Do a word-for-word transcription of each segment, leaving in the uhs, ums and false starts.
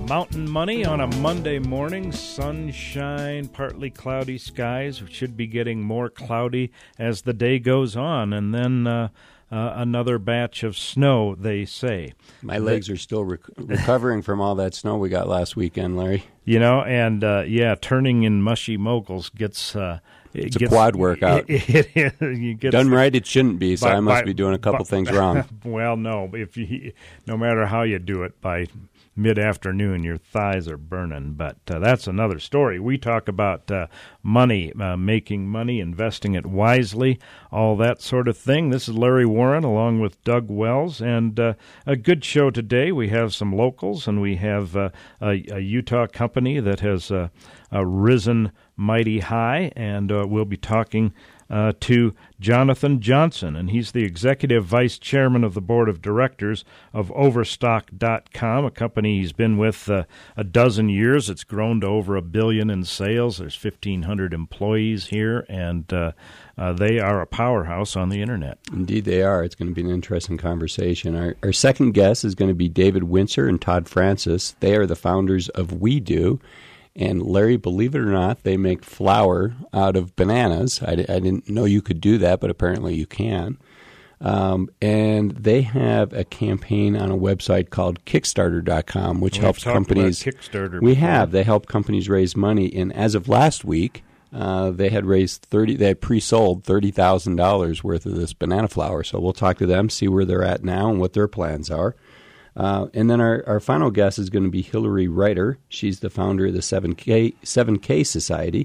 Mountain Money on a Monday morning. Sunshine, partly cloudy skies. We should be getting more cloudy as the day goes on. And then uh, uh, another batch of snow, they say. My legs are still rec- recovering from all that snow we got last weekend, Larry. You know, and uh, yeah, turning in mushy moguls gets... Uh, It it's gets, a quad workout. It, it, it, you get Done right, it shouldn't be, so by, I must by, be doing a couple by, things wrong. Well, no. If you, no matter how you do it, by mid-afternoon, your thighs are burning. But uh, that's another story. We talk about uh, money, uh, making money, investing it wisely, all that sort of thing. This is Larry Warren along with Doug Wells, and uh, a good show today. We have some locals, and we have uh, a, a Utah company that has uh, uh, risen mighty high, and uh, we'll be talking uh, to Jonathan Johnson, and he's the Executive Vice Chairman of the Board of Directors of Overstock dot com, a company he's been with uh, a dozen years. It's grown to over a billion in sales. There's fifteen hundred employees here, and uh, uh, they are a powerhouse on the Internet. Indeed they are. It's going to be an interesting conversation. Our, our second guest is going to be David Windsor and Todd Francis. They are the founders of WeDo. And Larry, believe it or not, they make flour out of bananas. I, I didn't know you could do that, but apparently you can. Um, and they have a campaign on a website called Kickstarter dot com, which We've helps companies. Kickstarter We before. have. They help companies raise money. And as of last week, uh, they had raised thirty. They had pre-sold thirty thousand dollars worth of this banana flour. So we'll talk to them, see where they're at now, and what their plans are. Uh, and then our, our final guest is going to be Hillary Reiter. She's the founder of the seven K, seven K Society.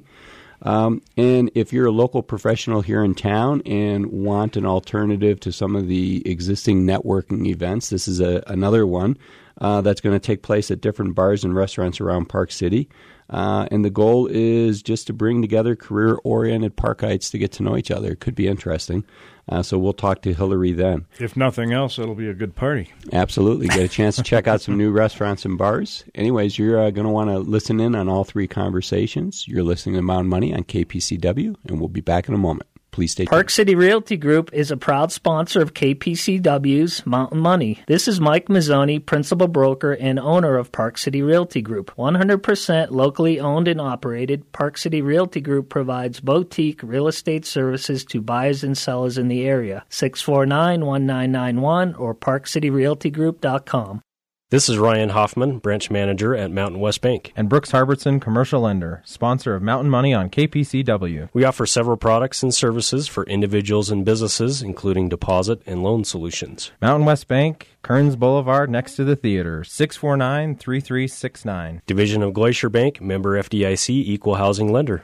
Um, and if you're a local professional here in town and want an alternative to some of the existing networking events, this is a, another one uh, that's going to take place at different bars and restaurants around Park City. Uh, and the goal is just to bring together career-oriented Parkites to get to know each other. It could be interesting. Uh, so we'll talk to Hillary then. If nothing else, it'll be a good party. Absolutely. Get a chance to check out some new restaurants and bars. Anyways, you're uh, going to want to listen in on all three conversations. You're listening to Mountain Money on K P C W, and we'll be back in a moment. Please stay tuned. Park City Realty Group is a proud sponsor of K P C W's Mountain Money. This is Mike Mazzoni, principal broker and owner of Park City Realty Group. one hundred percent locally owned and operated, Park City Realty Group provides boutique real estate services to buyers and sellers in the area. six four nine, one nine nine one or park city realty group dot com. This is Ryan Hoffman, branch manager at Mountain West Bank. And Brooks Harbertson, commercial lender, sponsor of Mountain Money on K P C W. We offer several products and services for individuals and businesses, including deposit and loan solutions. Mountain West Bank, Kearns Boulevard, next to the theater, six four nine, three three six nine. Division of Glacier Bank, member F D I C, equal housing lender.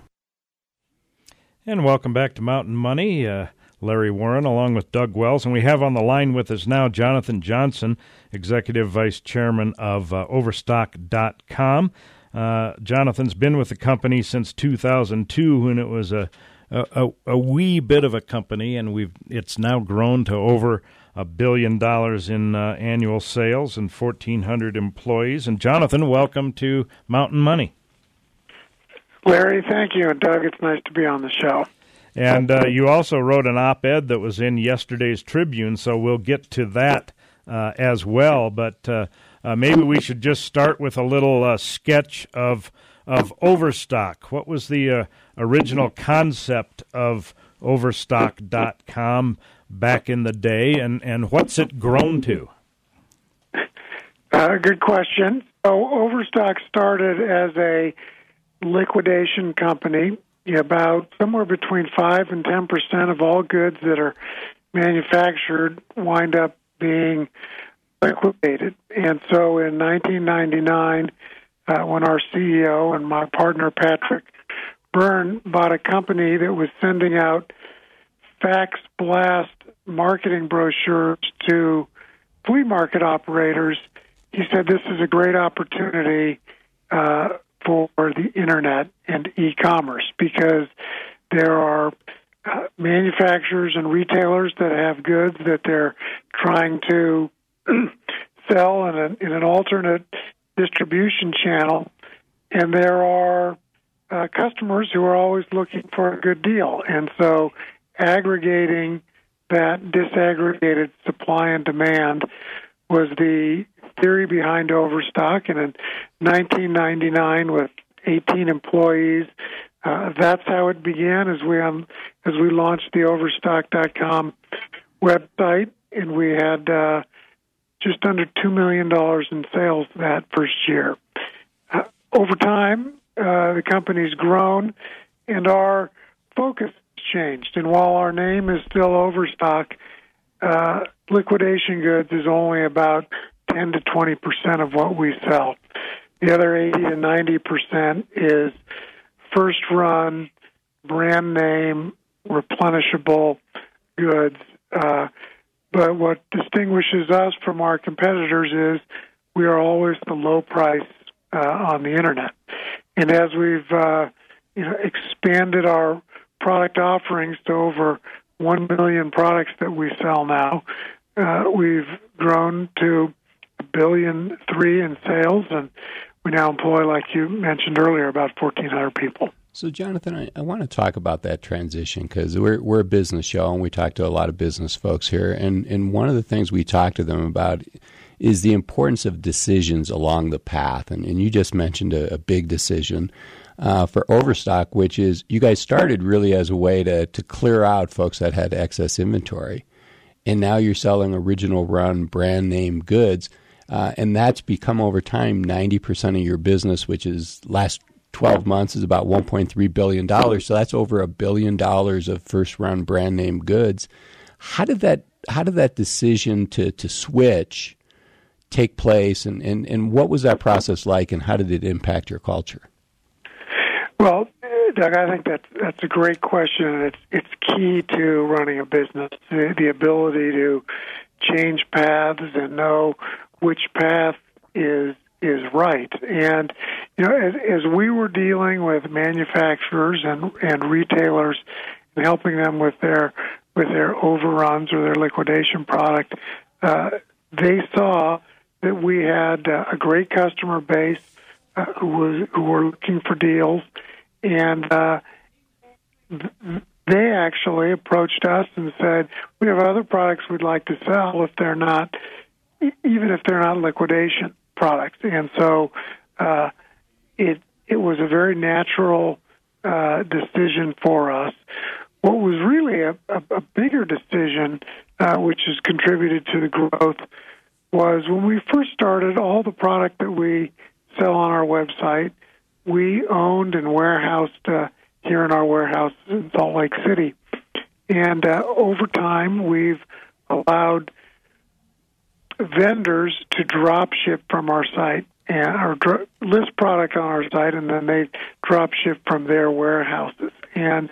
And welcome back to Mountain Money. Uh, Larry Warren along with Doug Wells. And we have on the line with us now Jonathan Johnson, Executive Vice Chairman of uh, Overstock dot com. Uh, Jonathan's been with the company since two thousand two when it was a, a, a wee bit of a company, and we've it's now grown to over a billion dollars in uh, annual sales and fourteen hundred employees. And Jonathan, welcome to Mountain Money. Larry, thank you. And Doug, it's nice to be on the show. And uh, you also wrote an op-ed that was in yesterday's Tribune, so we'll get to that uh, as well. But uh, uh, maybe we should just start with a little uh, sketch of of Overstock. What was the uh, original concept of Overstock dot com back in the day, and, and what's it grown to? Uh, good question. So Overstock started as a liquidation company. About somewhere between five and ten percent of all goods that are manufactured wind up being liquidated. And so in nineteen ninety-nine, uh, when our C E O and my partner Patrick Byrne bought a company that was sending out fax blast marketing brochures to flea market operators, he said this is a great opportunity uh, for the Internet and e-commerce, because there are uh, manufacturers and retailers that have goods that they're trying to sell in, a, in an alternate distribution channel, and there are uh, customers who are always looking for a good deal. And so aggregating that disaggregated supply and demand was the theory behind Overstock, and in nineteen ninety-nine, with eighteen employees, uh, that's how it began. As we um, as we launched the Overstock dot com website, and we had uh, just under two million dollars in sales that first year. Uh, over time, uh, the company's grown, and our focus has changed. And while our name is still Overstock, uh, liquidation goods is only about ten to twenty percent of what we sell. The other eighty to ninety percent is first run, brand name, replenishable goods. Uh, but what distinguishes us from our competitors is we are always the low price uh, on the internet. And as we've uh, you know expanded our product offerings to over one million products that we sell now, uh, we've grown to a billion three in sales, and we now employ, like you mentioned earlier, about fourteen hundred people. So, Jonathan, I, I want to talk about that transition because we're we're a business show and we talk to a lot of business folks here. And, and one of the things we talk to them about is the importance of decisions along the path. And, and you just mentioned a, a big decision uh, for Overstock, which is you guys started really as a way to, to clear out folks that had excess inventory. And now you're selling original run brand name goods. Uh, and that's become over time ninety percent of your business, which is last twelve months is about one point three billion dollars. So that's over a billion dollars of first-run brand name goods. How did that how did that decision to, to switch take place, and, and, and what was that process like, and how did it impact your culture? Well, Doug, I think that's that's a great question, and it's it's key to running a business, the, the ability to change paths and know which path is is right. And you know, as, as we were dealing with manufacturers and, and retailers and helping them with their with their overruns or their liquidation product, uh, they saw that we had uh, a great customer base uh, who was who were looking for deals, and uh, they actually approached us and said, "We have other products we'd like to sell if they're not, even if they're not liquidation products." And so uh, it it was a very natural uh, decision for us. What was really a, a, a bigger decision, uh, which has contributed to the growth, was when we first started, all the product that we sell on our website, we owned and warehoused uh, here in our warehouse in Salt Lake City. And uh, over time, we've allowed vendors to drop ship from our site and or dr- list product on our site, and then they drop ship from their warehouses. And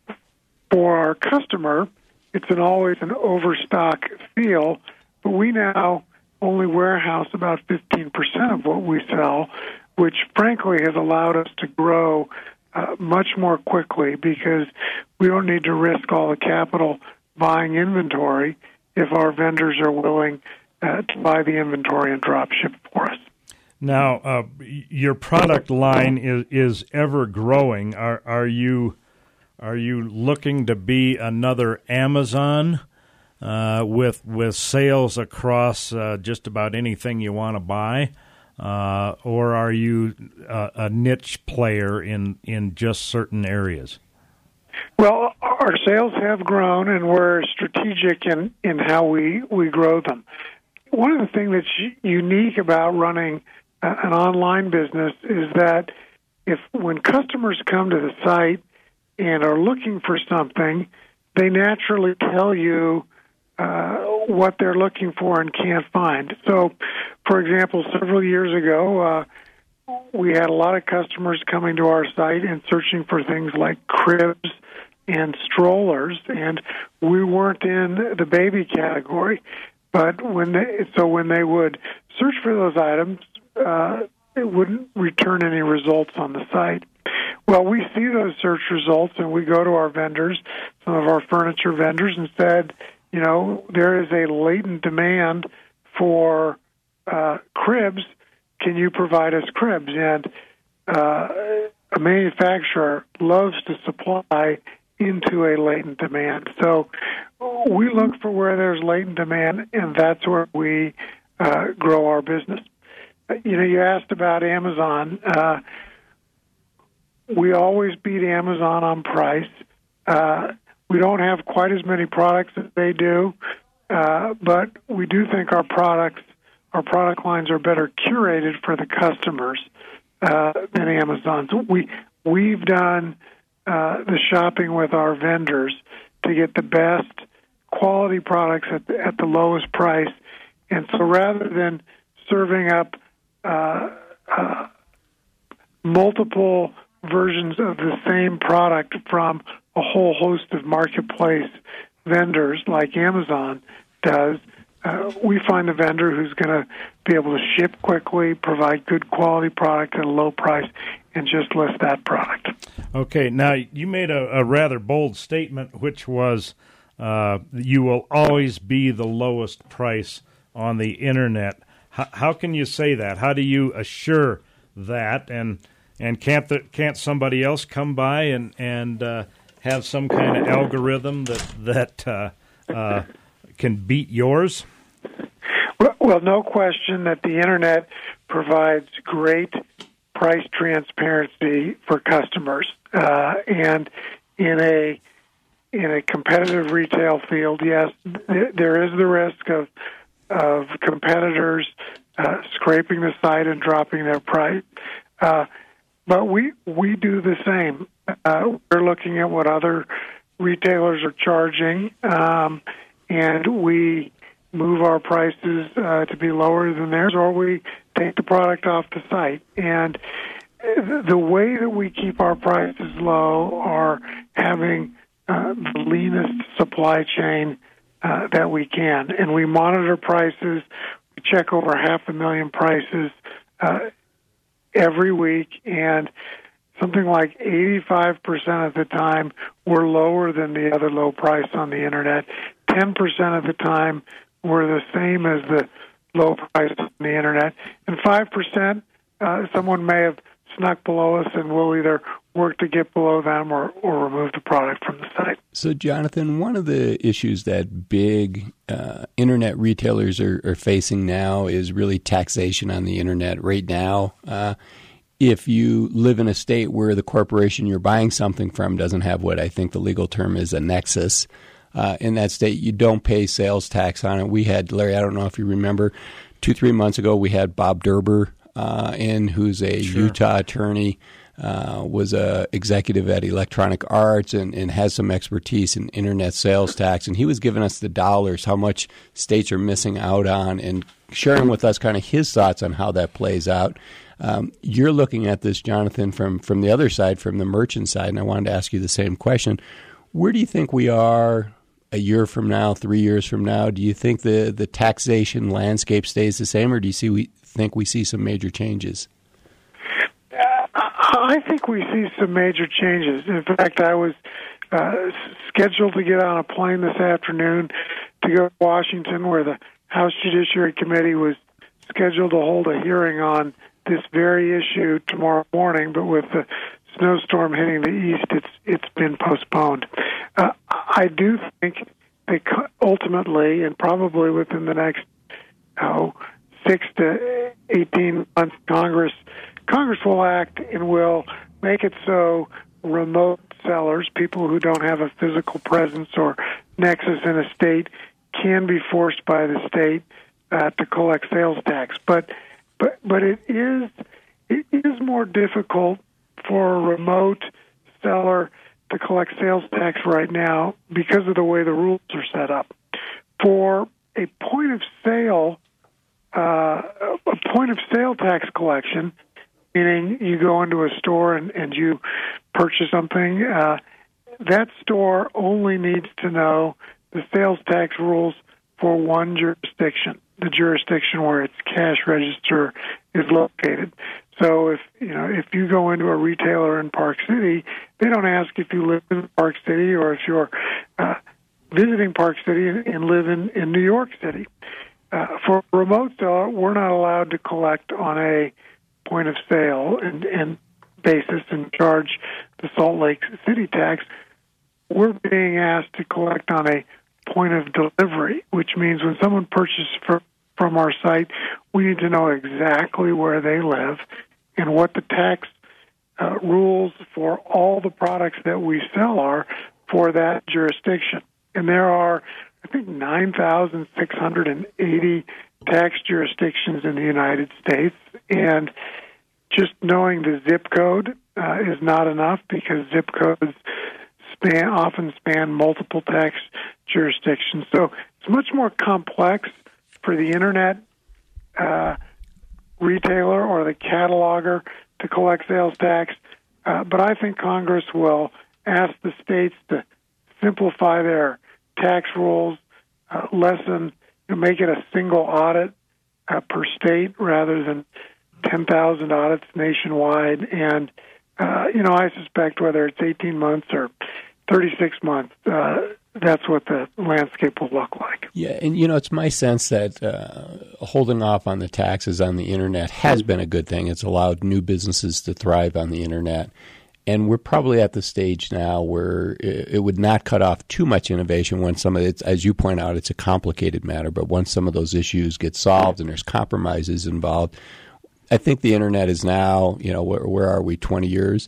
for our customer, it's an always an overstock feel, but we now only warehouse about fifteen percent of what we sell, which frankly has allowed us to grow uh, much more quickly because we don't need to risk all the capital buying inventory if our vendors are willing uh, to buy the inventory and drop ship for us. Now, uh, your product line is, is ever growing. Are are you are you looking to be another Amazon uh, with with sales across uh, just about anything you want to buy, uh, or are you uh, a niche player in, in just certain areas? Well, our sales have grown, and we're strategic in, in how we, we grow them. One of the things that's unique about running an online business is that if when customers come to the site and are looking for something, they naturally tell you uh, what they're looking for and can't find. So, for example, several years ago, uh, we had a lot of customers coming to our site and searching for things like cribs and strollers, and we weren't in the baby category. But when they, so when they would search for those items, uh, it wouldn't return any results on the site. Well, we see those search results, and we go to our vendors, some of our furniture vendors, and said, you know, there is a latent demand for uh, cribs. Can you provide us cribs? And uh, a manufacturer loves to supply into a latent demand. So we look for where there's latent demand, and that's where we uh, grow our business. You know, you asked about Amazon. Uh, we always beat Amazon on price. Uh, we don't have quite as many products as they do, uh, but we do think our products, our product lines are better curated for the customers uh, than Amazon's. We, we've done uh, the shopping with our vendors to get the best quality products at the, at the lowest price. And so rather than serving up uh, uh, multiple versions of the same product from a whole host of marketplace vendors like Amazon does, uh, we find a vendor who's going to be able to ship quickly, provide good quality product at a low price, and just list that product. Okay, now you made a, a rather bold statement, which was uh, you will always be the lowest price on the Internet. How, how can you say that? How do you assure that? And and can't the, can't somebody else come by and and uh, have some kind of algorithm that that uh, uh, can beat yours? Well, well, no question that the Internet provides great price transparency for customers, uh, and in a in a competitive retail field, yes, th- there is the risk of of competitors uh, scraping the site and dropping their price. Uh, but we we do the same. Uh, we're looking at what other retailers are charging, um, and we move our prices uh, to be lower than theirs, or we take the product off the site. And the way that we keep our prices low are having uh, the leanest supply chain Uh, that we can, and we monitor prices. We check over half a million prices uh, every week, and something like eighty-five percent of the time we're lower than the other low price on the Internet. ten percent of the time we're the same as the low price on the Internet, and five percent uh, someone may have snuck below us, and we'll either work to get below them or, or remove the product from the site. So, Jonathan, one of the issues that big uh, Internet retailers are, are facing now is really taxation on the Internet. Right now, uh, if you live in a state where the corporation you're buying something from doesn't have what I think the legal term is a nexus, uh, in that state, you don't pay sales tax on it. We had, Larry, I don't know if you remember, two, three months ago, we had Bob Derber uh, in, who's a Sure. Utah attorney. Uh, was a executive at Electronic Arts and, and has some expertise in internet sales tax. And he was giving us the dollars, how much states are missing out on, and sharing with us kind of his thoughts on how that plays out. Um, you're looking at this, Jonathan, from, from the other side, from the merchant side, and I wanted to ask you the same question. Where do you think we are a year from now, three years from now? Do you think the, the taxation landscape stays the same, or do you see we think we see some major changes? I think we see some major changes. In fact, I was uh, scheduled to get on a plane this afternoon to go to Washington, where the House Judiciary Committee was scheduled to hold a hearing on this very issue tomorrow morning, but with the snowstorm hitting the east, it's it's been postponed. Uh, I do think that ultimately, and probably within the next oh, six to eighteen months, Congress Congress will act and will make it so remote sellers, people who don't have a physical presence or nexus in a state, can be forced by the state uh, to collect sales tax. But but but it is it is more difficult for a remote seller to collect sales tax right now because of the way the rules are set up. For a point of sale, uh, a point of sale tax collection, meaning you go into a store and, and you purchase something, uh, that store only needs to know the sales tax rules for one jurisdiction, the jurisdiction where its cash register is located. So if you know if you go into a retailer in Park City, they don't ask if you live in Park City or if you're uh, visiting Park City and, and live in, in New York City. Uh, for a remote seller, we're not allowed to collect on a point of sale and, and basis and charge the Salt Lake City tax. We're being asked to collect on a point of delivery, which means when someone purchases from from our site, we need to know exactly where they live and what the tax uh, rules for all the products that we sell are for that jurisdiction. And there are, I think, nine thousand six hundred eighty tax jurisdictions in the United States, and just knowing the zip code uh, is not enough, because zip codes span, often span multiple tax jurisdictions. So it's much more complex for the Internet uh, retailer or the cataloger to collect sales tax, uh, but I think Congress will ask the states to simplify their tax rules, uh, lessen, you know, make it a single audit uh, per state rather than ten thousand audits nationwide. And, uh, you know, I suspect whether it's eighteen months or thirty-six months, uh, that's what the landscape will look like. Yeah, and, you know, it's my sense that uh, holding off on the taxes on the Internet has been a good thing. It's allowed new businesses to thrive on the Internet. And we're probably at the stage now where it would not cut off too much innovation when some of it, as you point out, it's a complicated matter. But once some of those issues get solved and there's compromises involved, I think the Internet is now, you know, where, where are we, twenty years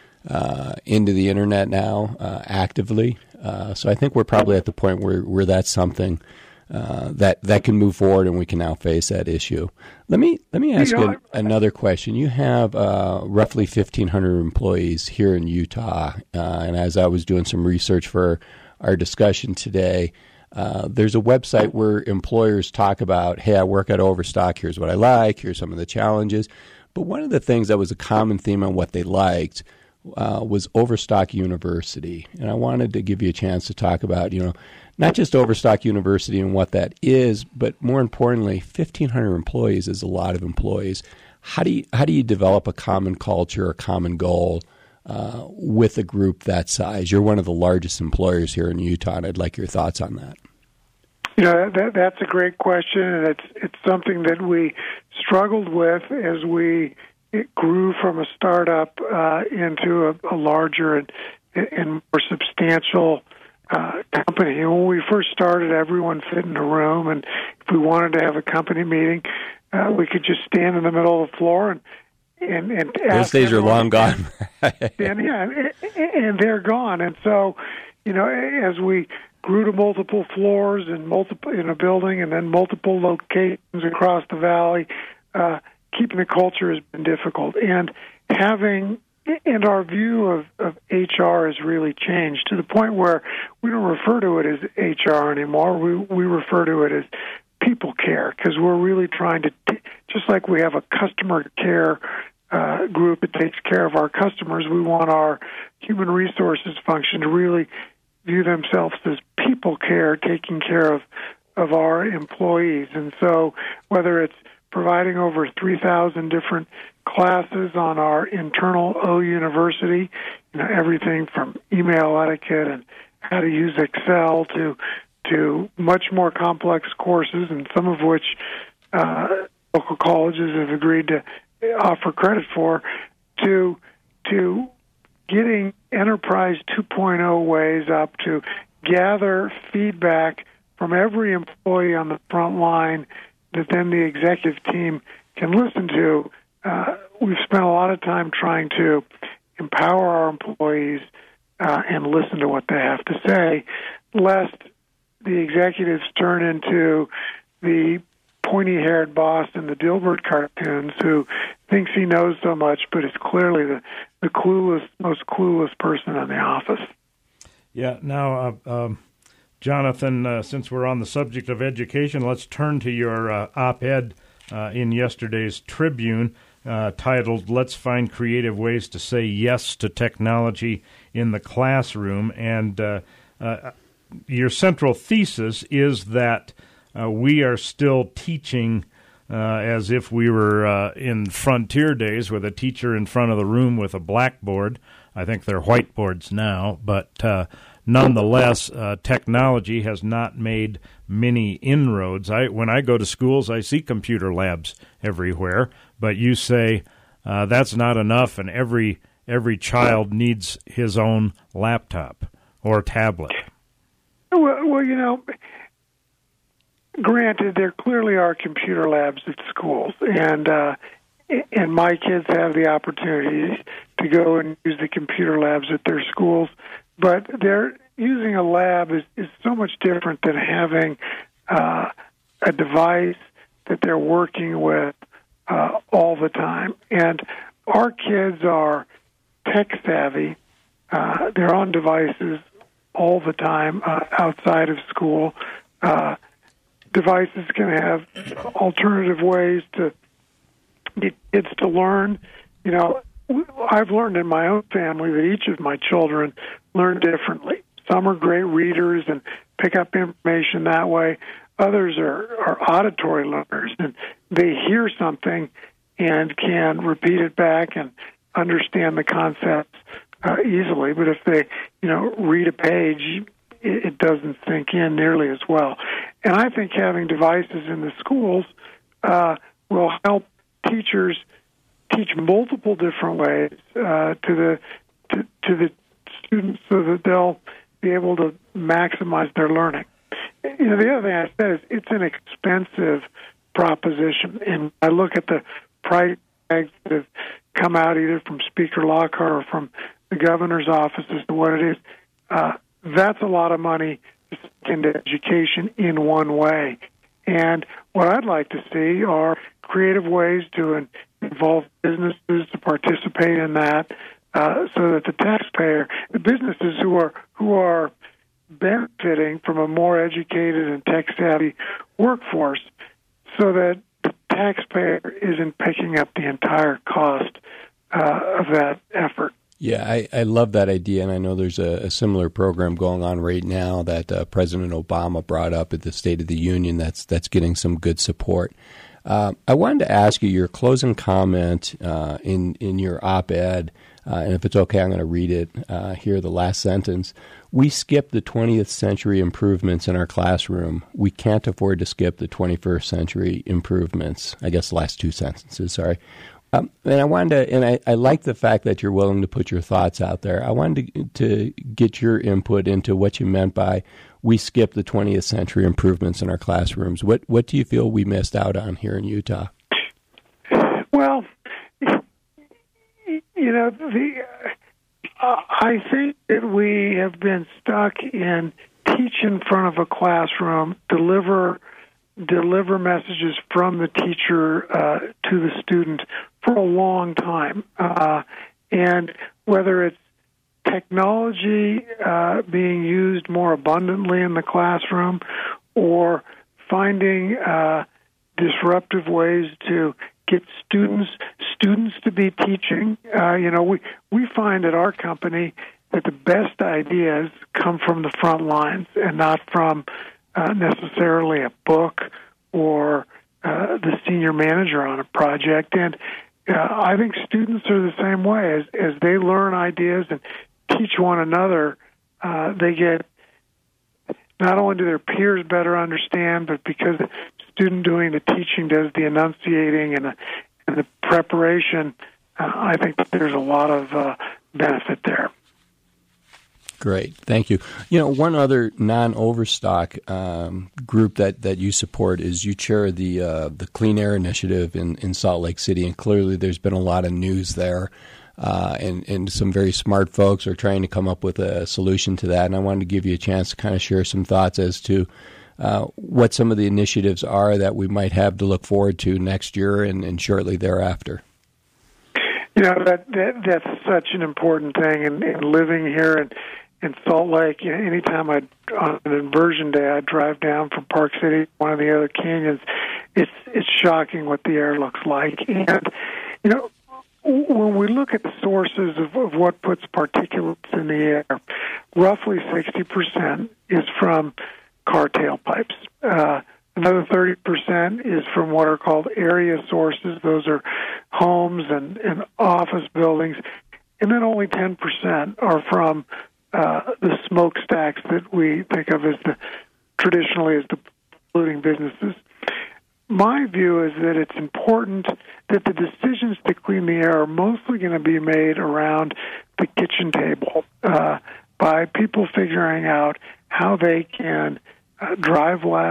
uh, into the Internet now uh, actively? Uh, so I think we're probably at the point where, where that's something uh, that that can move forward and we can now face that issue. Let me let me ask you another question. You have uh, roughly fifteen hundred employees here in Utah, uh, and as I was doing some research for our discussion today, uh, there's a website where employers talk about, hey, I work at Overstock, here's what I like, here's some of the challenges. But one of the things that was a common theme on what they liked uh, was Overstock University. And I wanted to give you a chance to talk about, you know, not just Overstock University and what that is, but more importantly, fifteen hundred employees is a lot of employees. How do you, how do you develop a common culture, a common goal uh, with a group that size? You're one of the largest employers here in Utah, and I'd like your thoughts on that. You know, that, that's a great question, and it's it's something that we struggled with as we it grew from a startup uh, into a, a larger and, and more substantial Uh, company. And when we first started, everyone fit in a room, and if we wanted to have a company meeting, uh, we could just stand in the middle of the floor and and, and those days are long gone. and yeah, and, and they're gone. And so, you know, as we grew to multiple floors and multiple in a building, and then multiple locations across the valley, uh, keeping the culture has been difficult. And having And our view of, of H R has really changed to the point where we don't refer to it as H R anymore. We we refer to it as people care, because we're really trying to, t- just like we have a customer care uh, group that takes care of our customers, we want our human resources function to really view themselves as people care, taking care of, of our employees. And so whether it's providing over three thousand different classes on our internal O University, you know, everything from email etiquette and how to use Excel to to much more complex courses, and some of which uh, local colleges have agreed to offer credit for, to to getting Enterprise two point oh ways up to gather feedback from every employee on the front line that then the executive team can listen to. Uh, we've spent a lot of time trying to empower our employees uh, and listen to what they have to say, lest the executives turn into the pointy-haired boss in the Dilbert cartoons who thinks he knows so much, but is clearly the, the clueless, most clueless person in the office. Yeah, now, uh, um, Jonathan, uh, since we're on the subject of education, let's turn to your uh, op-ed uh, in yesterday's Tribune, Uh, titled, Let's Find Creative Ways to Say Yes to Technology in the Classroom. And uh, uh, your central thesis is that uh, we are still teaching uh, as if we were uh, in frontier days with a teacher in front of the room with a blackboard. I think they're whiteboards now, but uh, nonetheless, uh, technology has not made many inroads. I, when I go to schools, I see computer labs everywhere, but you say uh, that's not enough, and every every child needs his own laptop or tablet. Well, well, you know, granted, there clearly are computer labs at schools, and uh, and my kids have the opportunity to go and use the computer labs at their schools, but they're using a lab is, is so much different than having uh, a device that they're working with uh, all the time. And our kids are tech savvy. Uh, they're on devices all the time uh, outside of school. Uh, devices can have alternative ways to get kids to learn. You know, I've learned in my own family that each of my children learn differently. Some are great readers and pick up information that way. Others are, are auditory learners, and they hear something and can repeat it back and understand the concepts uh, easily. But if they, you know, read a page, it, it doesn't sink in nearly as well. And I think having devices in the schools uh, will help teachers teach multiple different ways uh, to the to, to the students so that they'll be able to maximize their learning. You know, the other thing I said is it's an expensive proposition, and I look at the price tags that have come out either from Speaker Lockhart or from the governor's office as to what it is. Uh, that's a lot of money into education in one way. And what I'd like to see are creative ways to involve businesses to participate in that, uh, so that the taxpayer, the businesses who are who are benefiting from a more educated and tech-savvy workforce, so that the taxpayer isn't picking up the entire cost uh, of that effort. Yeah, I, I love that idea, and I know there's a, a similar program going on right now that uh, President Obama brought up at the State of the Union that's that's getting some good support. Uh, I wanted to ask you your closing comment uh, in, in your op-ed, uh, and if it's okay, I'm going to read it uh, here, the last sentence. We skip the twentieth century improvements in our classroom. We can't afford to skip the twenty-first century improvements. I guess the last two sentences, sorry. Um, and I wanted to, and I, I like the fact that you're willing to put your thoughts out there. I wanted to, to get your input into what you meant by we skip the twentieth century improvements in our classrooms. What what do you feel we missed out on here in Utah? Well, you know, the uh, I think that we have been stuck in teach in front of a classroom, deliver deliver messages from the teacher uh, to the student for a long time. Uh, and whether it's technology uh, being used more abundantly in the classroom or finding uh, disruptive ways to get students students to be teaching. Uh, you know, we, we find at our company that the best ideas come from the front lines and not from uh, necessarily a book or uh, the senior manager on a project. And uh, I think students are the same way. As, as they learn ideas and teach one another, uh, they get, not only do their peers better understand, but because the student doing the teaching does the enunciating and the, and the preparation, uh, I think that there's a lot of uh, benefit there. Great, thank you. You know, one other non-Overstock um, group that, that you support is you chair the uh, the Clean Air Initiative in, in Salt Lake City, and clearly there's been a lot of news there, uh, and, and some very smart folks are trying to come up with a solution to that, and I wanted to give you a chance to kind of share some thoughts as to uh, what some of the initiatives are that we might have to look forward to next year and, and shortly thereafter. You know, that, that that's such an important thing, and, and living here and in Salt Lake, you know, anytime I on an inversion day I drive down from Park City, one of the other canyons, it's it's shocking what the air looks like. And you know, when we look at the sources of, of what puts particulates in the air, roughly sixty percent is from car tailpipes. Uh, another thirty percent is from what are called area sources. Those are homes and, and office buildings. And then only ten percent are from Uh, the smokestacks that we think of as the traditionally as the polluting businesses. My view is that it's important that the decisions to clean the air are mostly going to be made around the kitchen table uh, by people figuring out how they can uh, drive less,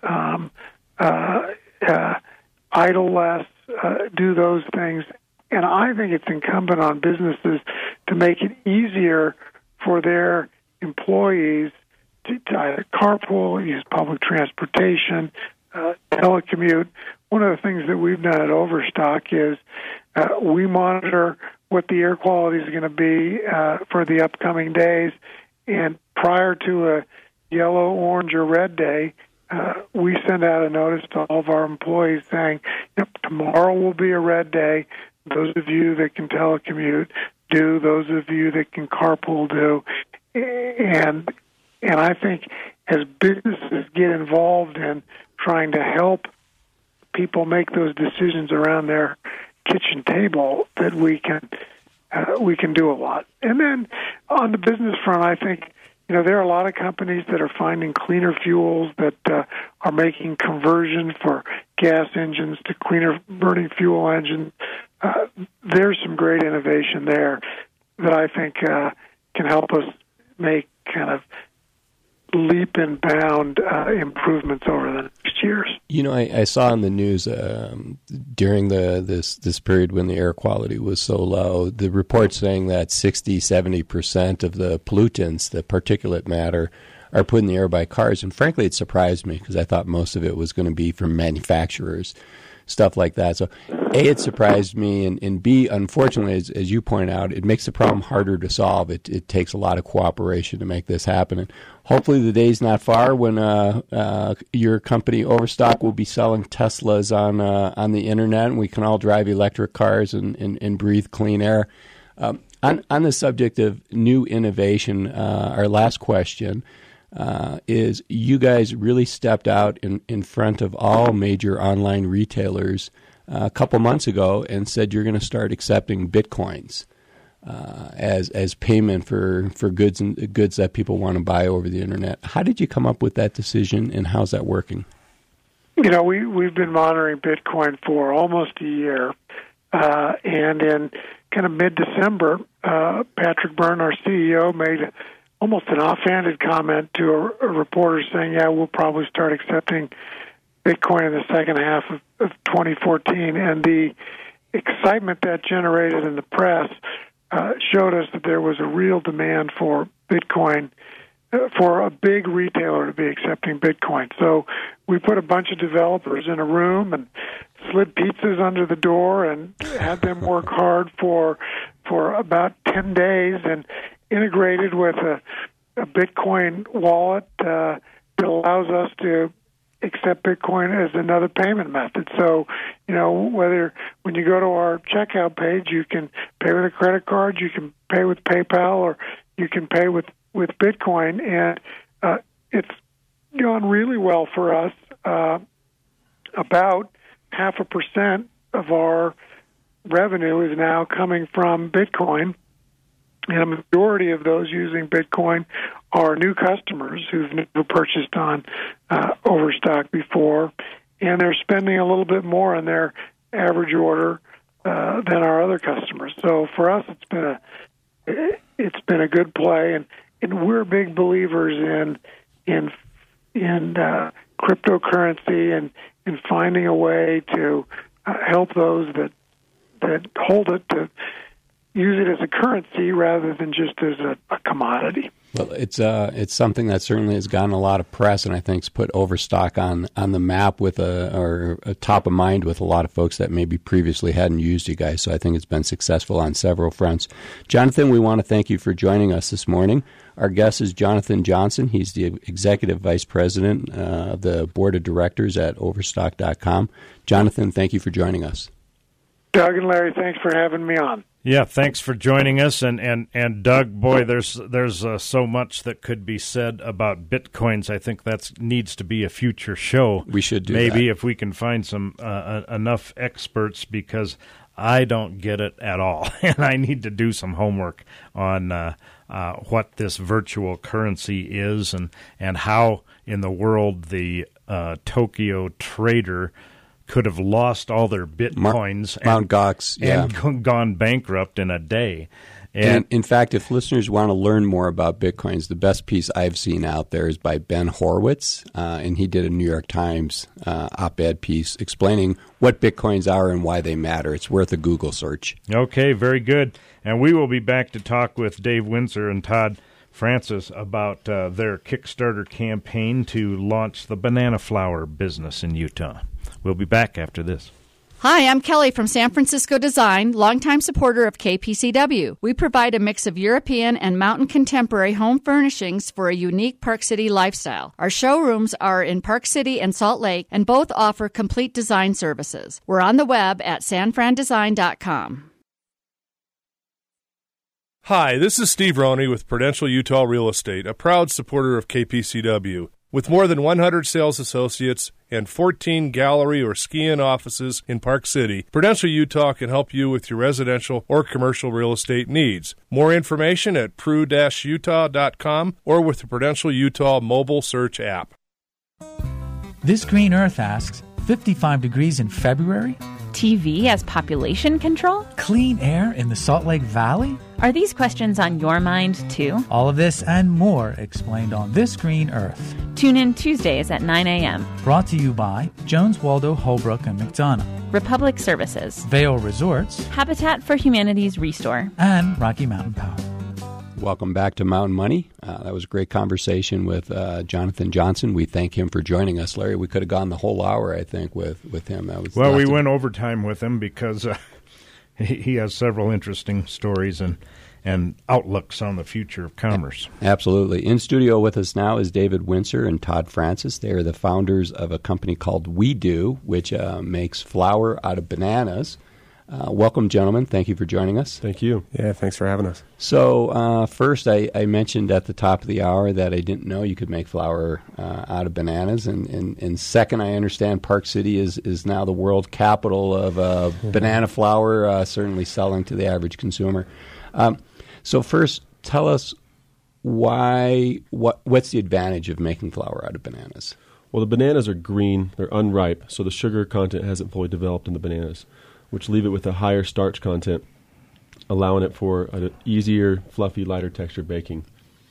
um, uh, uh, idle less, uh, do those things. And I think it's incumbent on businesses to make it easier for their employees to, to either carpool, use public transportation, uh, telecommute. One of the things that we've done at Overstock is uh, we monitor what the air quality is going to be uh, for the upcoming days. And prior to a yellow, orange, or red day, uh, we send out a notice to all of our employees saying, yep, tomorrow will be a red day. Those of you that can telecommute, do. Those of you that can carpool, do. And and I think as businesses get involved in trying to help people make those decisions around their kitchen table, that we can uh, we can do a lot. And then on the business front, I think you know there are a lot of companies that are finding cleaner fuels, that uh, are making conversion for gas engines to cleaner burning fuel engines. Uh, there's some great innovation there that I think uh, can help us make kind of leap and bound uh, improvements over the next years. You know, I, I saw in the news um, during the this this period when the air quality was so low, the report saying that sixty, seventy percent of the pollutants, the particulate matter, are put in the air by cars. And frankly, it surprised me because I thought most of it was going to be from manufacturers, stuff like that. So, A, it surprised me, and, and B, unfortunately, as, as you point out, it makes the problem harder to solve. It, it takes a lot of cooperation to make this happen. And hopefully the day's not far when uh, uh, your company, Overstock, will be selling Teslas on uh, on the Internet, and we can all drive electric cars and, and, and breathe clean air. Um, on, on the subject of new innovation, uh, our last question, Uh, is you guys really stepped out in, in front of all major online retailers uh, a couple months ago and said you're going to start accepting Bitcoins uh, as as payment for, for goods and goods that people want to buy over the Internet. How did you come up with that decision, and how's that working? You know, we, we've been monitoring Bitcoin for almost a year, uh, and in kind of mid-December, uh, Patrick Byrne, our C E O, made a almost an offhanded comment to a, a reporter saying, yeah, we'll probably start accepting Bitcoin in the second half of, of twenty fourteen. And the excitement that generated in the press uh, showed us that there was a real demand for Bitcoin, uh, for a big retailer to be accepting Bitcoin. So we put a bunch of developers in a room and slid pizzas under the door and had them work hard for for about ten days and integrated with a, a Bitcoin wallet uh, that allows us to accept Bitcoin as another payment method. So, you know, whether when you go to our checkout page, you can pay with a credit card, you can pay with PayPal, or you can pay with, with Bitcoin. And uh, it's gone really well for us. Uh, about half a percent of our revenue is now coming from Bitcoin. And a majority of those using Bitcoin are new customers who've never purchased on uh, Overstock before, and they're spending a little bit more on their average order uh, than our other customers. So for us, it's been a it's been a good play, and, and we're big believers in in in uh, cryptocurrency and in finding a way to uh, help those that that hold it to use it as a currency rather than just as a, a commodity. Well, it's uh, it's something that certainly has gotten a lot of press, and I think has put Overstock on, on the map with a or a top of mind with a lot of folks that maybe previously hadn't used you guys. So I think it's been successful on several fronts. Jonathan, we want to thank you for joining us this morning. Our guest is Jonathan Johnson. He's the Executive Vice President uh, of the Board of Directors at Overstock dot com. Jonathan, thank you for joining us. Doug and Larry, thanks for having me on. Yeah, thanks for joining us, and and, and Doug, boy, there's there's uh, so much that could be said about Bitcoins. I think that needs to be a future show. We should do maybe that. if we can find some uh, enough experts, because I don't get it at all, and I need to do some homework on uh, uh, what this virtual currency is and and how in the world the uh, Tokyo Trader could have lost all their bitcoins Mar- Mount Gox, yeah. and gone bankrupt in a day. And, and in fact, if listeners want to learn more about Bitcoins, the best piece I've seen out there is by Ben Horowitz, uh, and he did a New York Times uh, op-ed piece explaining what Bitcoins are and why they matter. It's worth a Google search. Okay, very good. And we will be back to talk with Dave Windsor and Todd Francis about uh, their Kickstarter campaign to launch the banana flower business in Utah. We'll be back after this. Hi, I'm Kelly from San Francisco Design, longtime supporter of K P C W. We provide a mix of European and mountain contemporary home furnishings for a unique Park City lifestyle. Our showrooms are in Park City and Salt Lake, and both offer complete design services. We're on the web at san fran design dot com. Hi, this is Steve Roney with Prudential Utah Real Estate, a proud supporter of K P C W. With more than one hundred sales associates and fourteen gallery or ski-in offices in Park City, Prudential Utah can help you with your residential or commercial real estate needs. More information at pru dash utah dot com or with the Prudential Utah mobile search app. This Green Earth asks, fifty-five degrees in February? T V as population control? Clean air in the Salt Lake Valley? Are these questions on your mind, too? All of this and more explained on This Green Earth. Tune in Tuesdays at nine a.m. Brought to you by Jones, Waldo, Holbrook, and McDonough. Republic Services. Vail Resorts. Habitat for Humanity's Restore. And Rocky Mountain Power. Welcome back to Mountain Money. Uh, that was a great conversation with uh, Jonathan Johnson. We thank him for joining us, Larry. We could have gone the whole hour, I think, with, with him. That was well, we to... went overtime with him because uh, he, he has several interesting stories and and outlooks on the future of commerce. Absolutely. In studio with us now is David Windsor and Todd Francis. They are the founders of a company called We Do, which uh, makes flour out of bananas. Uh, welcome, gentlemen. Thank you for joining us. Thank you. Yeah, thanks for having us. So uh, first, I, I mentioned at the top of the hour that I didn't know you could make flour uh, out of bananas. And, and, and second, I understand Park City is, is now the world capital of uh, banana flour, uh, certainly selling to the average consumer. Um, so first, tell us why. What what's the advantage of making flour out of bananas? Well, the bananas are green. They're unripe, so the sugar content hasn't fully developed in the bananas, which leave it with a higher starch content, allowing it for an easier, fluffy, lighter texture baking.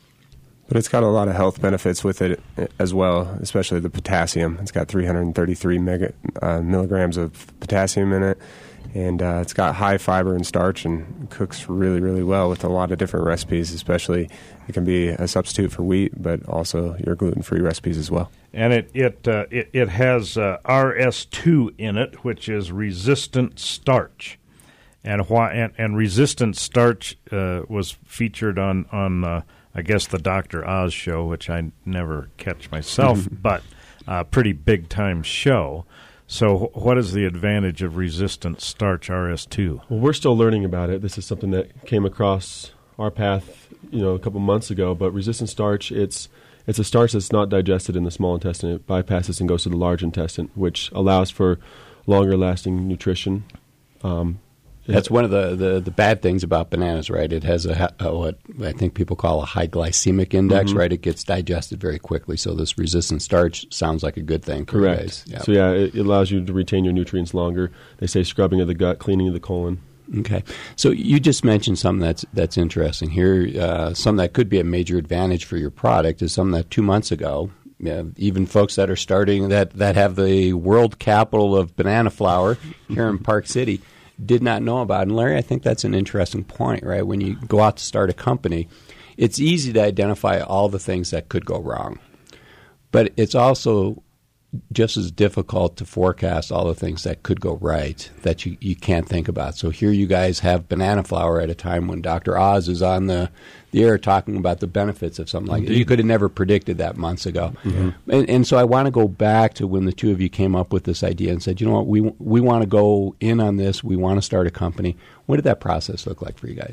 But it's got a lot of health benefits with it as well, especially the potassium. It's got three hundred thirty-three mega, uh, milligrams of potassium in it, and uh, it's got high fiber and starch and cooks really, really well with a lot of different recipes, especially it can be a substitute for wheat, but also your gluten-free recipes as well. And it it uh, it, it has uh, R S two in it, which is resistant starch, and why and, and resistant starch uh, was featured on on uh, I guess the Doctor Oz show, which I never catch myself, but a pretty big time show. So, what is the advantage of resistant starch R S two? Well, we're still learning about it. This is something that came across our path, you know, a couple months ago. But resistant starch, it's It's a starch that's not digested in the small intestine. It bypasses and goes to the large intestine, which allows for longer-lasting nutrition. Um, that's one of the, the, the bad things about bananas, right? It has a, a what I think people call a high glycemic index, mm-hmm. right? It gets digested very quickly. So this resistant starch sounds like a good thing for Correct. you guys. Yep. So, yeah, it, it allows you to retain your nutrients longer. They say scrubbing of the gut, cleaning of the colon. Okay. So you just mentioned something that's that's interesting here. Uh, something that could be a major advantage for your product is something that two months ago, uh, even folks that are starting, that, that have the world capital of banana flour here in Park City, did not know about. And Larry, I think that's an interesting point, right? When you go out to start a company, it's easy to identify all the things that could go wrong. But it's also just as difficult to forecast all the things that could go right that you, you can't think about. So here you guys have banana flour at a time when Doctor Oz is on the, the air talking about the benefits of something like that. You could have never predicted that months ago. Mm-hmm. And, and so I want to go back to when the two of you came up with this idea and said, you know what, we, we want to go in on this. We want to start a company. What did that process look like for you guys?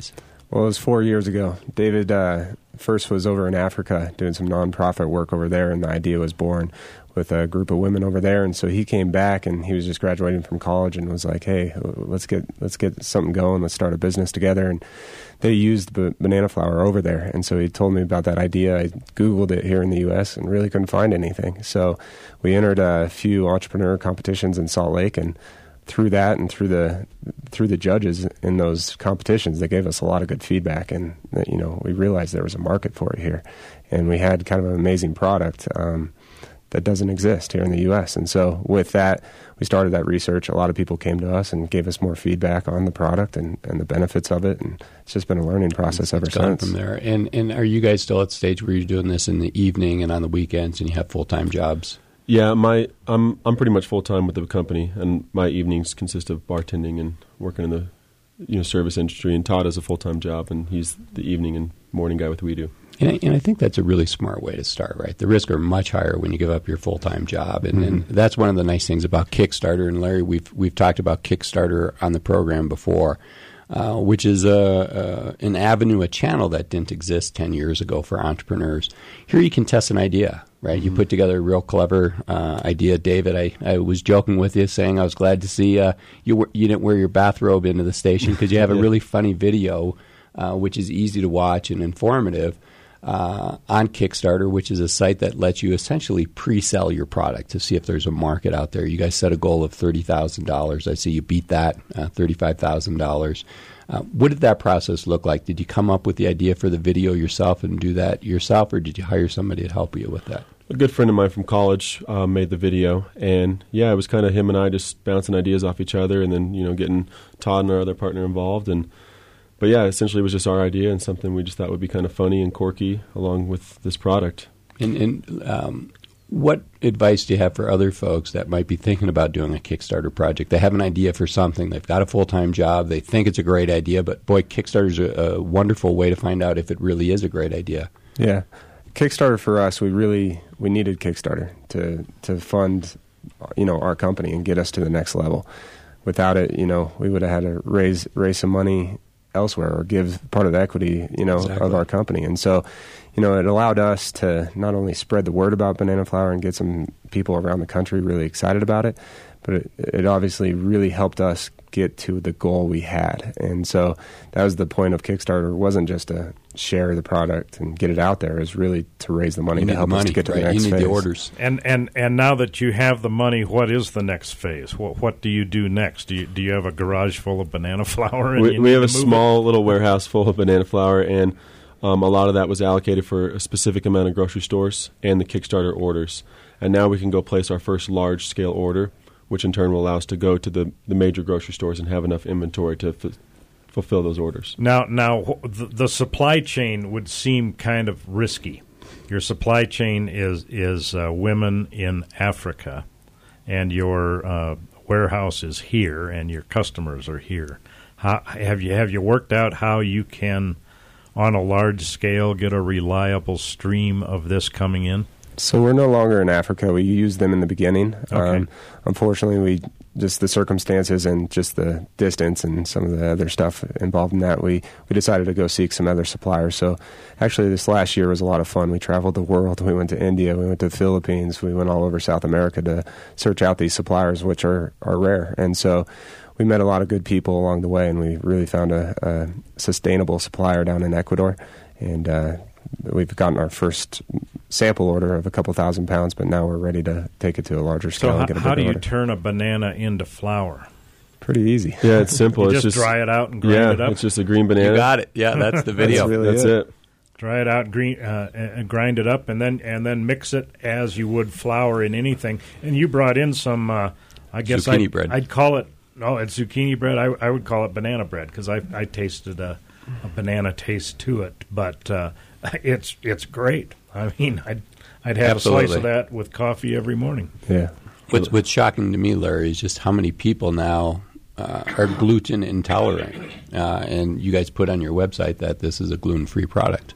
Well, it was four years ago. David uh, first was over in Africa doing some nonprofit work over there, and the idea was born with a group of women over there. And so he came back, and he was just graduating from college, and was like, "Hey, let's get let's get something going. Let's start a business together." And they used b- banana flour over there, and so he told me about that idea. I Googled it here in the U S and really couldn't find anything. So we entered a few entrepreneur competitions in Salt Lake, and through that and through the through the judges in those competitions, they gave us a lot of good feedback, and you know we realized there was a market for it here, and we had kind of an amazing product um, that doesn't exist here in the U S. And so with that, we started that research. A lot of people came to us and gave us more feedback on the product and, and the benefits of it, and it's just been a learning process ever it's gone since. From there, and and are you guys still at the stage where you're doing this in the evening and on the weekends, and you have full time jobs? Yeah, my I'm I'm pretty much full time with the company, and my evenings consist of bartending and working in the you know service industry. And Todd has a full time job, and he's the evening and morning guy with We Do. And I, and I think that's a really smart way to start, right? The risks are much higher when you give up your full time job, and, mm-hmm. and that's one of the nice things about Kickstarter. And Larry, we've we've talked about Kickstarter on the program before. Uh, which is a, a, an avenue, a channel that didn't exist ten years ago for entrepreneurs. Here you can test an idea, right? Mm-hmm. You put together a real clever uh, idea. David, I, I was joking with you, saying I was glad to see uh, you you didn't wear your bathrobe into the station because you have yeah. a really funny video, uh, which is easy to watch and informative. Uh, on Kickstarter, which is a site that lets you essentially pre-sell your product to see if there's a market out there. You guys set a goal of thirty thousand dollars. I see you beat that, uh, thirty-five thousand dollars. Uh, what did that process look like? Did you come up with the idea for the video yourself and do that yourself, or did you hire somebody to help you with that? A good friend of mine from college uh, made the video, and yeah, it was kind of him and I just bouncing ideas off each other, and then you know getting Todd and our other partner involved. And But yeah, essentially it was just our idea and something we just thought would be kind of funny and quirky along with this product. And, and um, what advice do you have for other folks that might be thinking about doing a Kickstarter project? They have an idea for something. They've got a full-time job. They think it's a great idea. But, boy, Kickstarter's a, a wonderful way to find out if it really is a great idea. Yeah. Kickstarter for us, we really we needed Kickstarter to, to fund you know, our company and get us to the next level. Without it, you know, we would have had to raise raise some money elsewhere or give part of the equity, you know, exactly. of our company. And so, you know, it allowed us to not only spread the word about banana flour and get some people around the country really excited about it, but it, it obviously really helped us get to the goal we had. And so that was the point of Kickstarter. It wasn't just to share the product and get it out there. It was really to raise the money to help money, us to get to right. the next you need phase. The orders. And, and and now that you have the money, what is the next phase? What what do you do next? Do you do you have a garage full of banana flour? And we we have a small it? little warehouse full of banana flour, and um, a lot of that was allocated for a specific amount of grocery stores and the Kickstarter orders. And now we can go place our first large-scale order, which in turn will allow us to go to the, the major grocery stores and have enough inventory to f- fulfill those orders. Now, now the, the supply chain would seem kind of risky. Your supply chain is is uh, women in Africa, and your uh, warehouse is here, and your customers are here. How, have you have you worked out how you can, on a large scale, get a reliable stream of this coming in? So we're no longer in Africa. We used them in the beginning. Okay. Um, unfortunately, we just the circumstances and just the distance and some of the other stuff involved in that, we, we decided to go seek some other suppliers. So actually this last year was a lot of fun. We traveled the world. We went to India. We went to the Philippines. We went all over South America to search out these suppliers, which are, are rare. And so we met a lot of good people along the way, and we really found a, a sustainable supplier down in Ecuador. And uh, we've gotten our first sample order of a couple thousand pounds, but now we're ready to take it to a larger scale. So and get a how do you order. turn a banana into flour? Pretty easy. Yeah, it's simple. You it's just, just dry it out and grind yeah, it up? it's just a green banana. You got it. Yeah, that's the video. That's, really that's it. it. Dry it out, green, uh, and grind it up, and then and then mix it as you would flour in anything. And you brought in some, uh, I guess zucchini I'd, bread. I'd call it, no, it's zucchini bread. I, I would call it banana bread because I, I tasted a, a banana taste to it. But uh, it's it's great. I mean, I'd, I'd have Absolutely. a slice of that with coffee every morning. Yeah. What's, what's shocking to me, Larry, is just how many people now uh, are gluten intolerant. Uh, and you guys put on your website that this is a gluten-free product.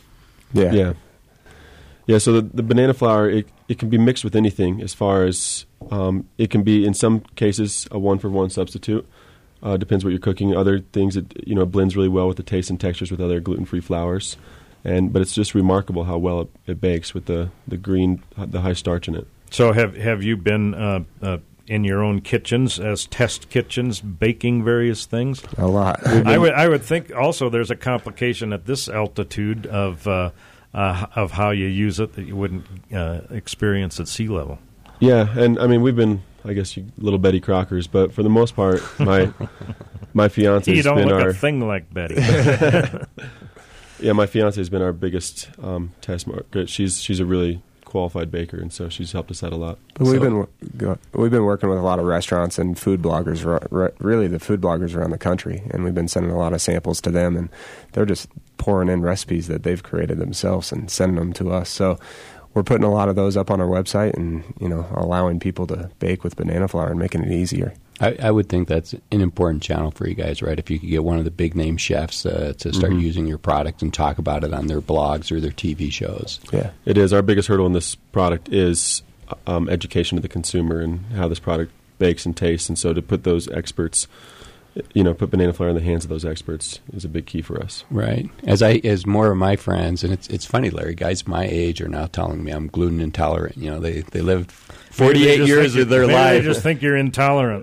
Yeah. Yeah. Yeah, so the, the banana flour, it, it can be mixed with anything as far as um, it can be, in some cases, a one-for-one substitute. Uh, depends what you're cooking. Other things, it you know, it blends really well with the taste and textures with other gluten-free flours. And but it's just remarkable how well it, it bakes with the, the green, the high starch in it. So have have you been uh, uh, in your own kitchens as test kitchens baking various things? A lot. I would I would think also there's a complication at this altitude of uh, uh, of how you use it that you wouldn't uh, experience at sea level. Yeah, and I mean we've been, I guess, you, little Betty Crockers, but for the most part, my my fiance you has don't been look our a thing like Betty. Yeah, my fiance has been our biggest um, test market. She's she's a really qualified baker, and so she's helped us out a lot. But so. we've been we've been working with a lot of restaurants and food bloggers, really the food bloggers around the country, and we've been sending a lot of samples to them, and they're just pouring in recipes that they've created themselves and sending them to us. So we're putting a lot of those up on our website, and you know, allowing people to bake with banana flour and making it easier. I, I would think that's an important channel for you guys, right? If you could get one of the big name chefs uh, to start mm-hmm. using your product and talk about it on their blogs or their T V shows. Yeah, it is. Our biggest hurdle in this product is um, education of the consumer and how this product bakes and tastes. And so to put those experts, you know, put banana flour in the hands of those experts is a big key for us. Right. As I, as more of my friends, and it's it's funny, Larry, guys my age are now telling me I'm gluten intolerant. You know, they they lived forty-eight years of their maybe life. They just think you're intolerant.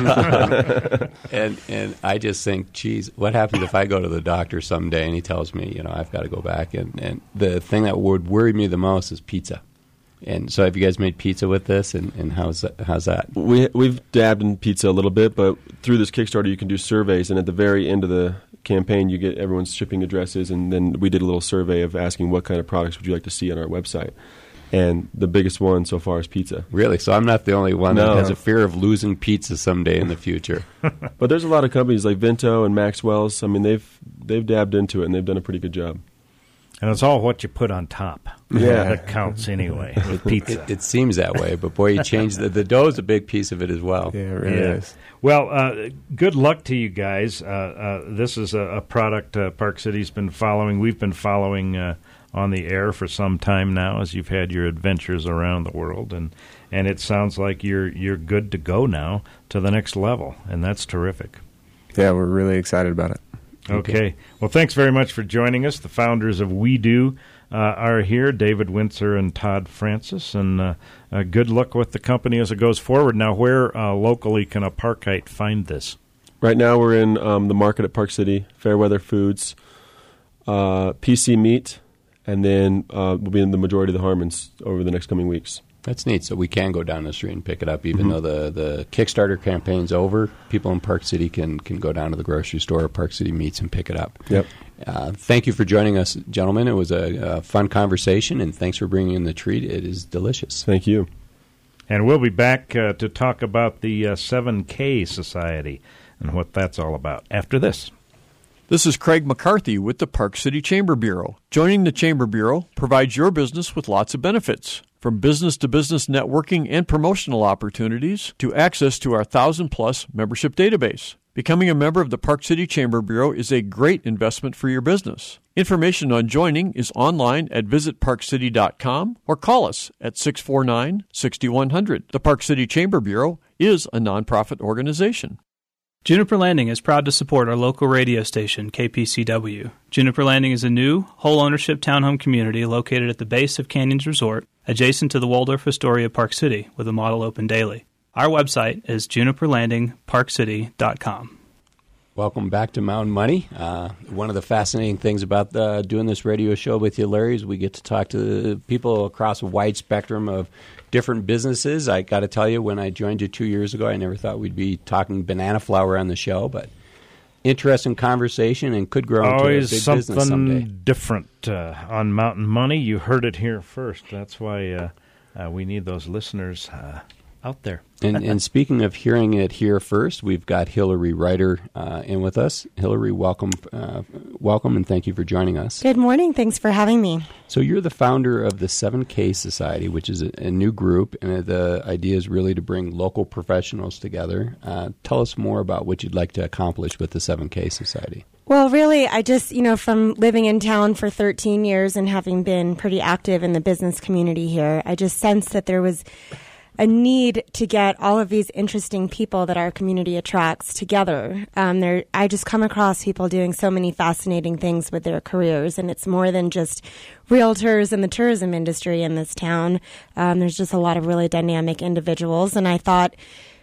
and and I just think, geez, what happens if I go to the doctor someday and he tells me, you know, I've got to go back? And, and the thing that would worry me the most is pizza. And so have you guys made pizza with this, and, and how's that, how's that? We, we've dabbed in pizza a little bit, but through this Kickstarter you can do surveys, and at the very end of the campaign you get everyone's shipping addresses, and then we did a little survey of asking what kind of products would you like to see on our website. And the biggest one so far is pizza. Really? So I'm not the only one no. that has a fear of losing pizza someday in the future. But there's a lot of companies like Vinto and Maxwell's. I mean, they've they've dabbed into it, and they've done a pretty good job. And it's all what you put on top. Yeah. That counts anyway with pizza. It, it seems that way, but boy, you change the, the dough is a big piece of it as well. Yeah, it really yeah. is. Well, uh, good luck to you guys. Uh, uh, this is a, a product uh, Park City's been following. We've been following uh, on the air for some time now as you've had your adventures around the world, and, and it sounds like you're you're good to go now to the next level, and that's terrific. Yeah, we're really excited about it. Okay. okay. Well, thanks very much for joining us. The founders of We Do uh, are here, David Windsor and Todd Francis, and uh, uh, good luck with the company as it goes forward. Now, where uh, locally can a Parkite find this? Right now we're in um, the market at Park City, Fairweather Foods, uh, P C Meat, and then uh, we'll be in the majority of the Harmons over the next coming weeks. That's neat. So we can go down the street and pick it up, even mm-hmm. though the, the Kickstarter campaign's over. People in Park City can, can go down to the grocery store or Park City Meats and pick it up. Yep. Uh, thank you for joining us, gentlemen. It was a, a fun conversation, and thanks for bringing in the treat. It is delicious. Thank you. And we'll be back uh, to talk about the uh, seven K Society and what that's all about after this. This is Craig McCarthy with the Park City Chamber Bureau. Joining the Chamber Bureau provides your business with lots of benefits, from business-to-business networking and promotional opportunities to access to our one thousand plus membership database. Becoming a member of the Park City Chamber Bureau is a great investment for your business. Information on joining is online at visit park city dot com or call us at six four nine, six one zero zero. The Park City Chamber Bureau is a nonprofit organization. Juniper Landing is proud to support our local radio station, K P C W. Juniper Landing is a new, whole-ownership townhome community located at the base of Canyons Resort, adjacent to the Waldorf Astoria Park City, with a model open daily. Our website is juniper landing park city dot com. Welcome back to Mountain Money. Uh, one of the fascinating things about uh, doing this radio show with you, Larry, is we get to talk to people across a wide spectrum of different businesses. I got to tell you, when I joined you two years ago, I never thought we'd be talking banana flour on the show, but interesting conversation and could grow into Always a big business someday. Something different uh, on Mountain Money. You heard it here first. That's why uh, uh, we need those listeners uh, out there. and, and speaking of hearing it here first, we've got Hillary Ryder uh, in with us. Hillary, welcome, uh, welcome, and thank you for joining us. Good morning. Thanks for having me. So you're the founder of the seven K Society, which is a, a new group, and the idea is really to bring local professionals together. Uh, tell us more about what you'd like to accomplish with the seven K Society. Well, really, I just, you know, from living in town for thirteen years and having been pretty active in the business community here, I just sensed that there was a need to get all of these interesting people that our community attracts together. Um, there, I just come across people doing so many fascinating things with their careers, and it's more than just realtors in the tourism industry in this town. Um, there's just a lot of really dynamic individuals, and I thought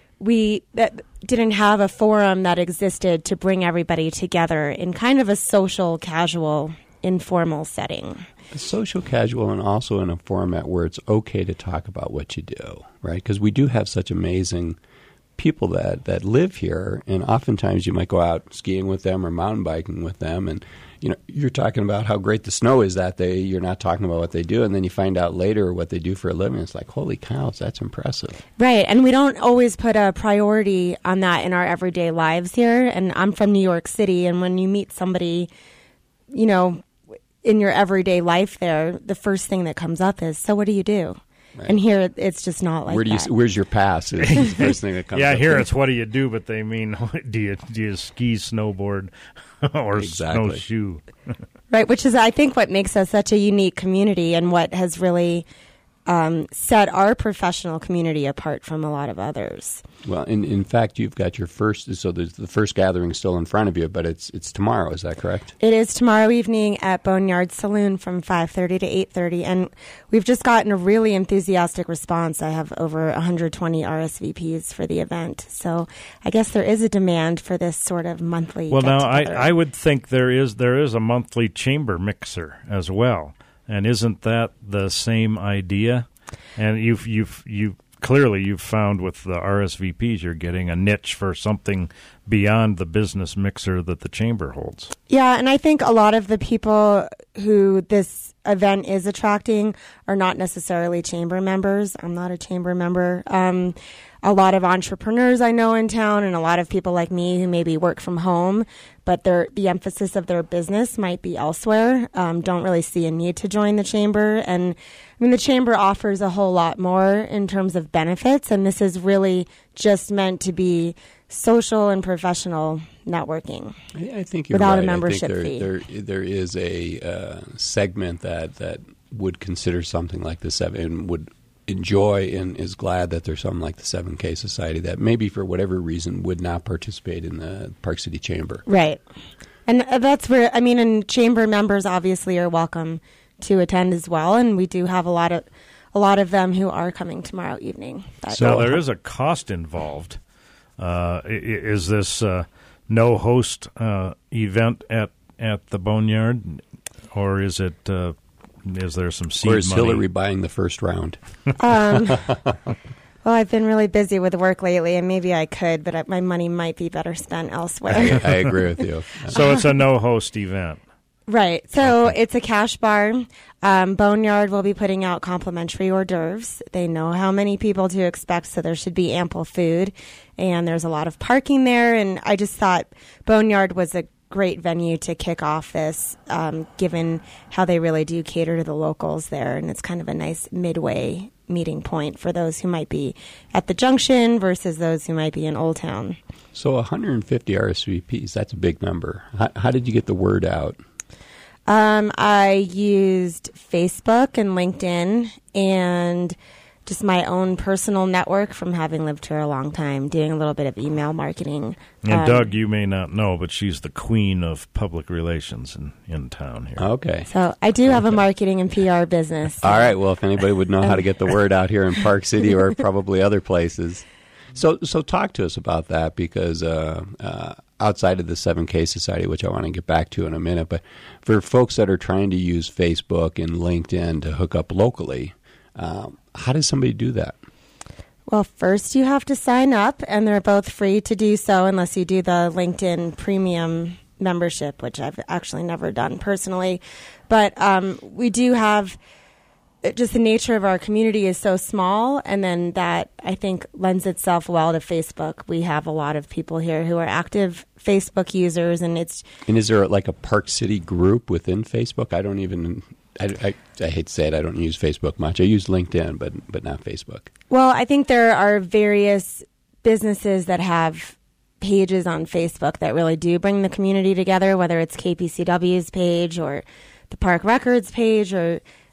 we that didn't have a forum that existed to bring everybody together in kind of a social, casual, informal setting. Social, casual, and also in a format where it's okay to talk about what you do, right? Because we do have such amazing people that, that live here, and oftentimes you might go out skiing with them or mountain biking with them, and you know you're talking about how great the snow is that day. You're not talking about what they do, and then you find out later what they do for a living. It's like, holy cows, that's impressive. Right, and we don't always put a priority on that in our everyday lives here. And I'm from New York City, and when you meet somebody, you know, in your everyday life there, the first thing that comes up is, so what do you do? Right. And here it's just not like Where do you, that. Where's your pass? Is the first thing that comes yeah, up. here it's what do you do, but they mean do you do you ski, snowboard, or exactly. snowshoe? Right, which is I think what makes us such a unique community and what has really um, set our professional community apart from a lot of others. Well, in in fact, you've got your first. So there's the first gathering still in front of you, but it's it's tomorrow. Is that correct? It is tomorrow evening at Boneyard Saloon from five thirty to eight thirty, and we've just gotten a really enthusiastic response. I have over one hundred twenty R S V Ps for the event, so I guess there is a demand for this sort of monthly. Well, now I, get-together. I would think there is there is a monthly chamber mixer as well, and isn't that the same idea? And you've you've you. Clearly, you've found with the R S V Ps you're getting a niche for something beyond the business mixer that the chamber holds. Yeah, and I think a lot of the people who this event is attracting are not necessarily chamber members. I'm not a chamber member. Um, a lot of entrepreneurs I know in town and a lot of people like me who maybe work from home, but their the emphasis of their business might be elsewhere, um, don't really see a need to join the chamber. And I mean, the chamber offers a whole lot more in terms of benefits, and this is really just meant to be social and professional networking. I, I think you're without right. a membership I think fee. there, there, there is a uh, segment that, that would consider something like the seven and would enjoy and is glad that there's something like the seven K Society that maybe for whatever reason would not participate in the Park City Chamber. Right. And that's where, I mean, and chamber members obviously are welcome to attend as well, and we do have a lot of a lot of them who are coming tomorrow evening. But So there is a cost involved. Uh, i- is this uh, no host uh, event at, at the Boneyard, or is it? Uh, is there some seed Or is money? Hillary buying the first round? Um, well, I've been really busy with work lately, and maybe I could, but I, my money might be better spent elsewhere. I, I agree with you. So it's a no host event. Right. So it's a cash bar. Um, Boneyard will be putting out complimentary hors d'oeuvres. They know how many people to expect, so there should be ample food. And there's a lot of parking there. And I just thought Boneyard was a great venue to kick off this, um, given how they really do cater to the locals there. And it's kind of a nice midway meeting point for those who might be at the junction versus those who might be in Old Town. So one hundred fifty R S V Ps, that's a big number. How, how did you get the word out? Um, I used Facebook and LinkedIn and just my own personal network from having lived here a long time, doing a little bit of email marketing. And Um, Doug, you may not know, but she's the queen of public relations in, in town here. Okay. So I do have a marketing and P R business. All right. Well, if anybody would know how to get the word out here in Park City or probably other places. So so talk to us about that because uh, uh, outside of the seven K Society, which I want to get back to in a minute, but for folks that are trying to use Facebook and LinkedIn to hook up locally, um, how does somebody do that? Well, first you have to sign up, and they're both free to do so unless you do the LinkedIn Premium membership, which I've actually never done personally. But um, we do have just the nature of our community is so small, and then that I think lends itself well to Facebook. We have a lot of people here who are active Facebook users, and it's And is there like a Park City group within Facebook? I don't even, I, I, I hate to say it, I don't use Facebook much. I use LinkedIn, but but not Facebook. well, I think there are various businesses that have pages on Facebook that really do bring the community together, whether it's K P C W's page or the Park Records page or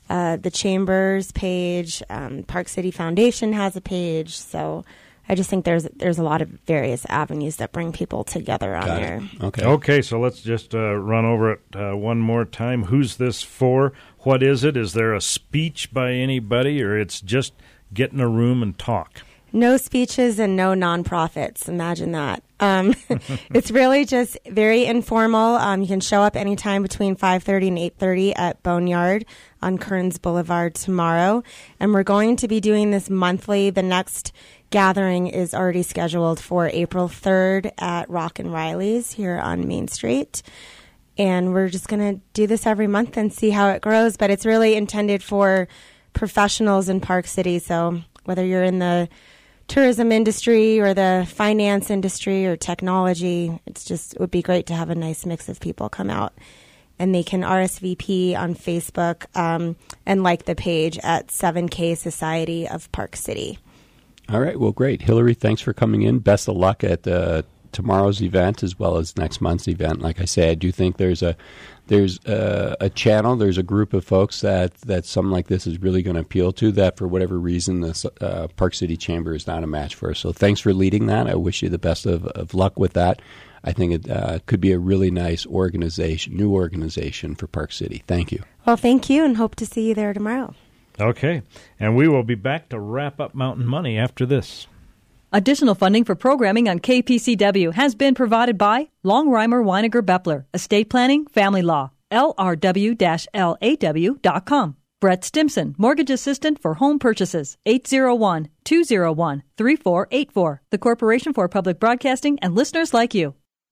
uh, the Chamber's page. Um, Park City Foundation has a page. So I just think there's there's a lot of various avenues that bring people together on Got there. it. Okay. Okay, so let's just uh, run over it uh, one more time. Who's this for? What is it? Is there a speech by anybody, or it's just get in a room and talk? No speeches and no nonprofits. Imagine that. Um, it's really just very informal. Um, you can show up anytime between five thirty and eight thirty at Boneyard on Kearns Boulevard tomorrow. And we're going to be doing this monthly. The next gathering is already scheduled for April third at Rock and Riley's here on Main Street. And we're just going to do this every month and see how it grows. But it's really intended for professionals in Park City. So whether you're in the tourism industry or the finance industry or technology, it's just, it would be great to have a nice mix of people come out. And they can R S V P on Facebook um, and like the page at seven K Society of Park City. All right. Well, great. Hillary, thanks for coming in. Best of luck at uh, tomorrow's event as well as next month's event. Like I say, I do think there's a there's a, a channel, there's a group of folks that, that something like this is really going to appeal to, that for whatever reason the uh, Park City Chamber is not a match for. So thanks for leading that. I wish you the best of, of luck with that. I think it uh, could be a really nice organization, new organization for Park City. Thank you. Well, thank you, and hope to see you there tomorrow. Okay, and we will be back to wrap up Mountain Money after this. Additional funding for programming on K P C W has been provided by Longreimer Weiniger Beppler, Estate Planning, Family Law, L R W L A W dot com. Brett Stimson, Mortgage Assistant for Home Purchases, eight zero one, two zero one, three four eight four. The Corporation for Public Broadcasting and listeners like you.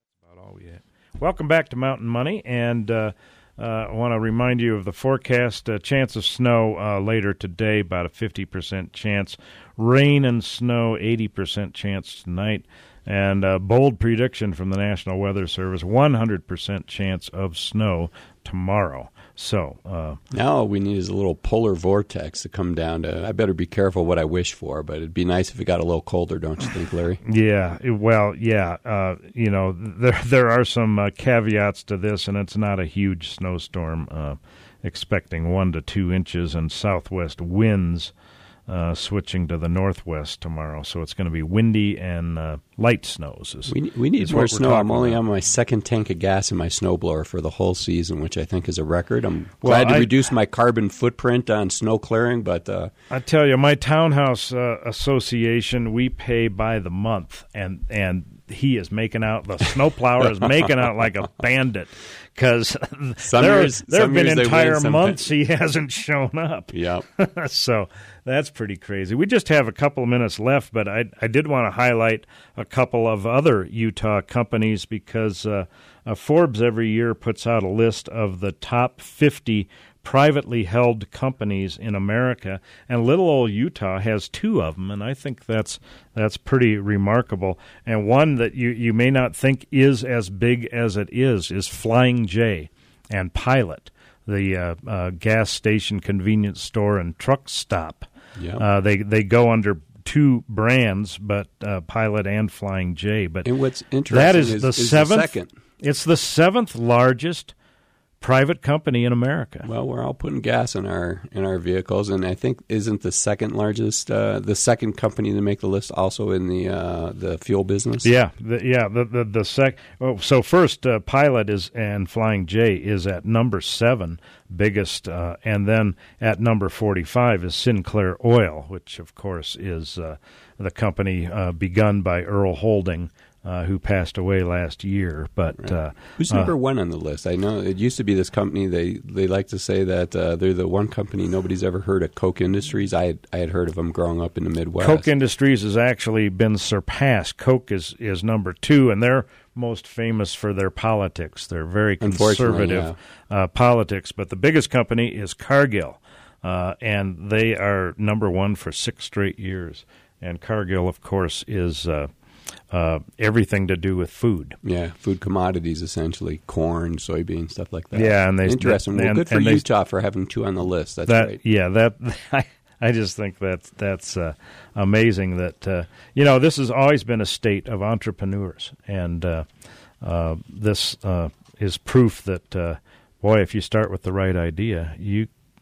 Welcome back to Mountain Money, and uh, uh, I want to remind you of the forecast. Uh, chance of snow uh, later today, about a fifty percent chance. Rain and snow, eighty percent chance tonight. And a bold prediction from the National Weather Service, one hundred percent chance of snow tomorrow. So uh, now all we need is a little polar vortex to come down to. I better be careful what I wish for, but it'd be nice if it got a little colder, don't you think, Larry? Yeah, it, well, yeah. Uh, you know, there there are some uh, caveats to this, and it's not a huge snowstorm. Uh, expecting one to two inches and southwest winds. Uh, switching to the northwest tomorrow, so it's going to be windy and uh, light snows. Is, we, we need more snow. I'm only about. on my second tank of gas in my snowblower for the whole season, which I think is a record. I'm well, glad to I, reduce my carbon footprint on snow clearing, but uh, I tell you, my townhouse uh, association, we pay by the month, and and he is making out, the snowplower is making out like a bandit, because there, years, there have been entire win, months he hasn't shown up. Yeah. So that's pretty crazy. We just have a couple of minutes left, but I, I did want to highlight a couple of other Utah companies, because uh, uh, Forbes every year puts out a list of the top fifty privately held companies in America, and little old Utah has two of them, and I think that's that's pretty remarkable. And one that you, you may not think is as big as it is is Flying J and Pilot, the uh, uh, gas station, convenience store, and truck stop. Yeah. Uh, they they go under two brands, but uh, Pilot and Flying J. But and what's interesting that is, is the is seventh. The second. It's the seventh largest private company in America. Well, we're all putting gas in our in our vehicles, and I think isn't the second largest, uh, the second company to make the list also in the uh, the fuel business? Yeah, the, yeah. The the, the sec. Oh, so first, uh, Pilot is and Flying J is at number seven, biggest, uh, and then at number forty-five is Sinclair Oil, which of course is uh, the company uh, begun by Earl Holding. Uh, who passed away last year. But right. uh, Who's number uh, one on the list? I know it used to be this company. They they like to say that uh, they're the one company nobody's ever heard of, Koch Industries. I had, I had heard of them growing up in the Midwest. Koch Industries has actually been surpassed. Koch is, is number two, and they're most famous for their politics. They're very conservative yeah. uh, politics. But the biggest company is Cargill, uh, and they are number one for six straight years. And Cargill, of course, is... Uh, Uh, everything to do with food. Yeah, food commodities, essentially, corn, soybeans, stuff like that. Yeah, and they interesting. Well, and, good for and Utah they, for having two on the list. That's that, great. Yeah, that I, I just think that's that's uh, amazing. That uh, you know, this has always been a state of entrepreneurs, and uh, uh, this uh, is proof that uh, boy, if you start with the right idea, you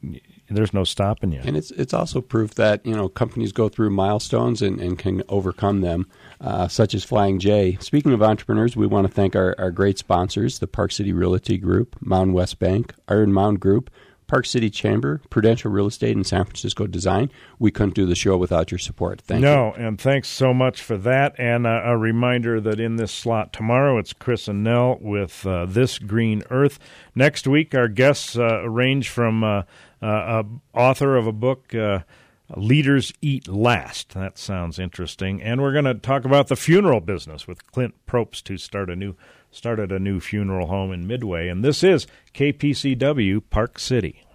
there's no stopping you. And it's it's also proof that, you know, companies go through milestones and, and can overcome them, uh, such as Flying J. Speaking of entrepreneurs, we want to thank our, our great sponsors, the Park City Realty Group, Mountain West Bank, Iron Mound Group, Park City Chamber, Prudential Real Estate, and San Francisco Design. We couldn't do the show without your support. Thank no, you. No, and thanks so much for that. And uh, a reminder that in this slot tomorrow, it's Chris and Nell with uh, This Green Earth. Next week, our guests uh, range from uh, uh, a author of a book, uh, Leaders Eat Last. That sounds interesting. And we're going to talk about the funeral business with Clint Probst, who start a new, started a new funeral home in Midway. And this is K P C W Park City.